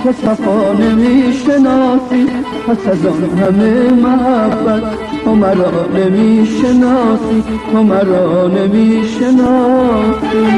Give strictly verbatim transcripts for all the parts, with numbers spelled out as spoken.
تو صفا نمی شناسی، پس از آن همه محبت تو مرا نمی شناسی، تو مرا نمی شناسی.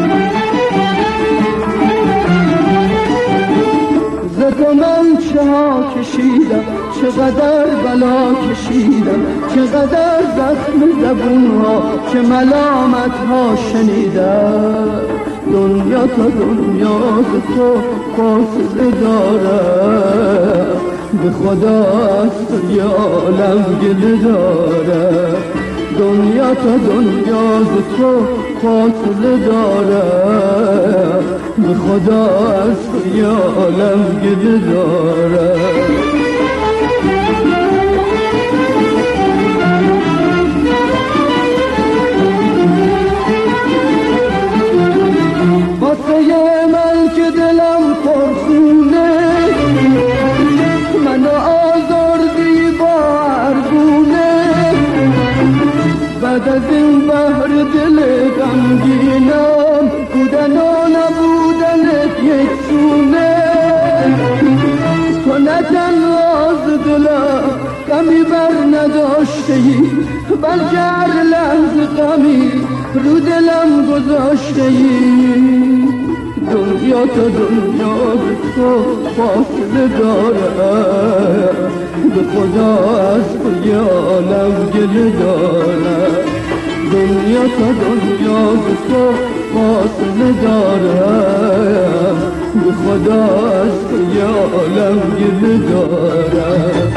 ز تو من چه ها کشیدم، چقدر بلا کشیدم، چقدر زخم زبون ها، چه ملامت ها شنیدم. دنیا تا دنیا ز تو فاصله دارد، به خدا از تو یه عالم گله دارد. دنیا تا دنیا ز تو فاصله دارد، به خدا از تو یه عالم گله دارد. واسه من که دلم پرخونه، منو آزردی با هرگونه. بعد از این بحر دل غمگینم، بودن و نبودنت یک سونه. تو نه تنها از دلم غمی بر نداشته ای، بلکه هر لحظه غمی رو دلم گذاشته ای. دنیا تا دنیا به تو فاصله دارد، به خدا از تو یه عالم گله دارد. دنیا تا دنیا به تو فاصله دارد، به خدا از تو یه عالم گله دارد.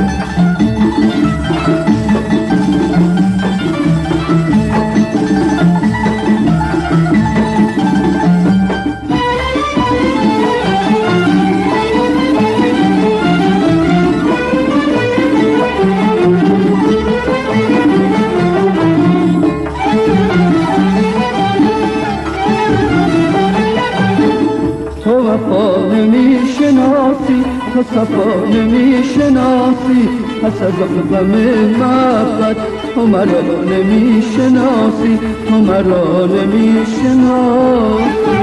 تو وفا نمی شناسی، تو صفا نمی شناسی، پس از آن غم محبت تو مرا نمی شناسی، تو مرا نمی شناسی.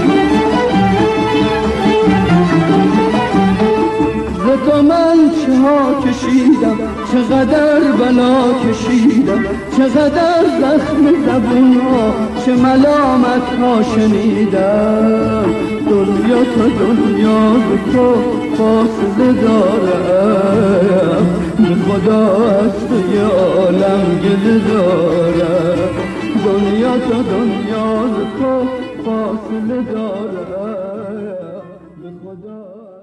ز تو من چه ها کشیدم، چقدر بلا کشیدم، چقدر زخم زبون ها، چه ملامت ها شنیدم. دنیا تا دنیا ز تو فاصله دارم، به خدا از تو یه عالم گله دارم. دنیا تا دنیا ز تو فاصله دارم، به خدا